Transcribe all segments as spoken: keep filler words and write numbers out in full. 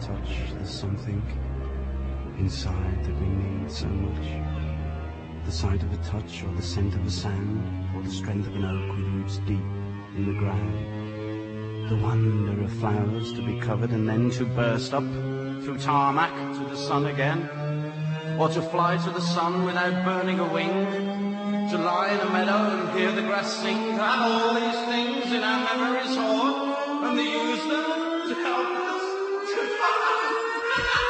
touch, there's something inside that we need so much. The sight of a touch, or the scent of a sand, or the strength of an oak with roots deep in the ground. The wonder of flowers to be covered and then to burst up through tarmac to the sun again, or to fly to the sun without burning a wing. To lie in a meadow and hear the grass sing, to have all these things in our memories stored, and to use them to help us to fly.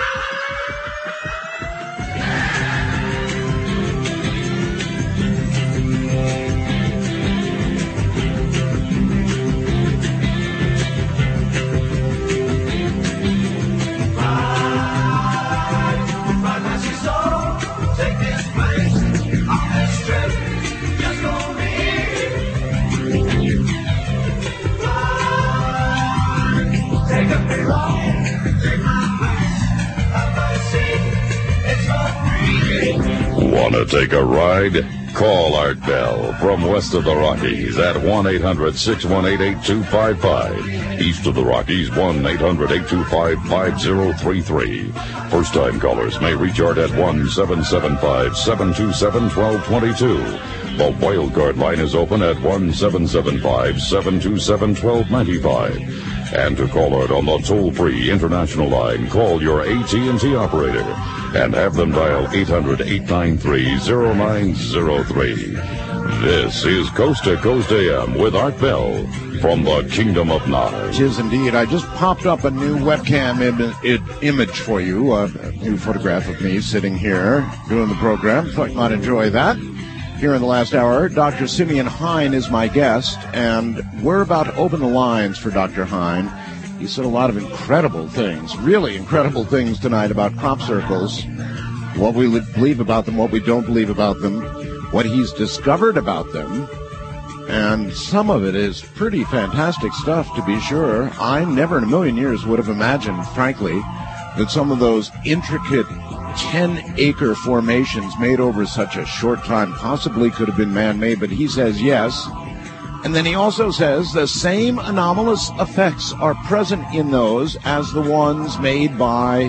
Want to take a ride? Call Art Bell from west of the Rockies at one eight hundred six one eight eight two five five. East of the Rockies, one eight hundred eight two five five zero three three. First-time callers may reach Art at one seven seven five seven two seven one two two two. The wildcard line is open at one seven seven five seven two seven one two nine five. And to call Art on the toll-free international line, call your A T and T operator and have them dial eight hundred eight nine three zero nine zero three. This is Coast to Coast A M with Art Bell from the Kingdom of Nod. It is indeed. I just popped up a new webcam Im- I- image for you, a new photograph of me sitting here doing the program. Thought you might enjoy that. Here in the last hour, Doctor Simeon Hein is my guest, and we're about to open the lines for Doctor Hein. He said a lot of incredible things, really incredible things tonight about crop circles, what we believe about them, what we don't believe about them, what he's discovered about them, and some of it is pretty fantastic stuff, to be sure. I never in a million years would have imagined, frankly, that some of those intricate ten-acre formations made over such a short time possibly could have been man-made, but he says yes. And then he also says the same anomalous effects are present in those as the ones made by,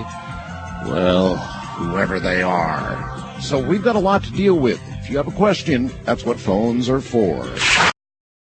well, whoever they are. So we've got a lot to deal with. If you have a question, that's what phones are for.